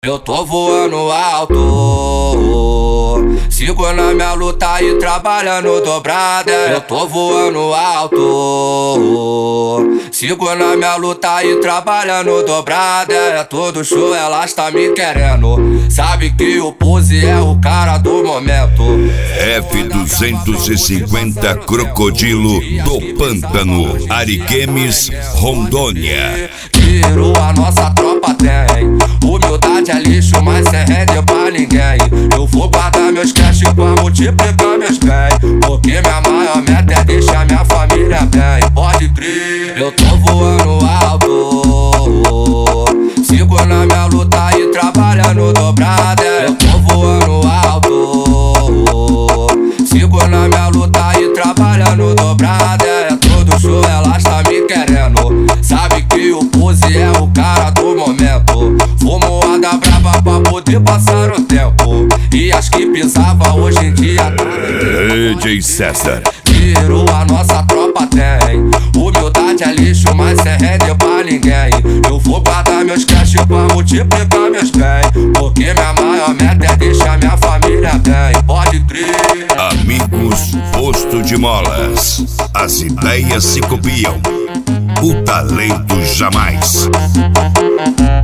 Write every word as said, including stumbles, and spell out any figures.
Eu tô voando alto, sigo na minha luta e trabalhando dobrada. Eu tô voando alto, sigo na minha luta e trabalhando dobrada. É todo show, elas tá me querendo. Sabe que o Pose é o cara do momento. F duzentos e cinquenta Crocodilo do Pântano, Ariquemes, Rondônia. Tiro a nossa tropa tem. Humildade é lixo, mas sem render pra ninguém. Eu vou guardar meus cash pra multiplicar meus bens, porque minha maior meta é deixar minha família bem. Pode crer, eu tô voando alto, sigo na minha luta e trabalhando dobrada. Eu tô voando alto, sigo na minha luta e trabalhando dobrada. É todo show, elas tá me querendo. Sabe que o Pose é o cara do momento. Fumoada brava pra poder passar o tempo. E as que pisava hoje em dia tá D J César. Tiro a nossa tropa tem. Humildade é lixo, mas sem render pra ninguém. Eu vou guardar meus cash pra multiplicar meus bens, porque minha maior meta é deixar minha família bem. Pode crer. Amigos Posto de Molas. As ideias se copiam, o talento jamais.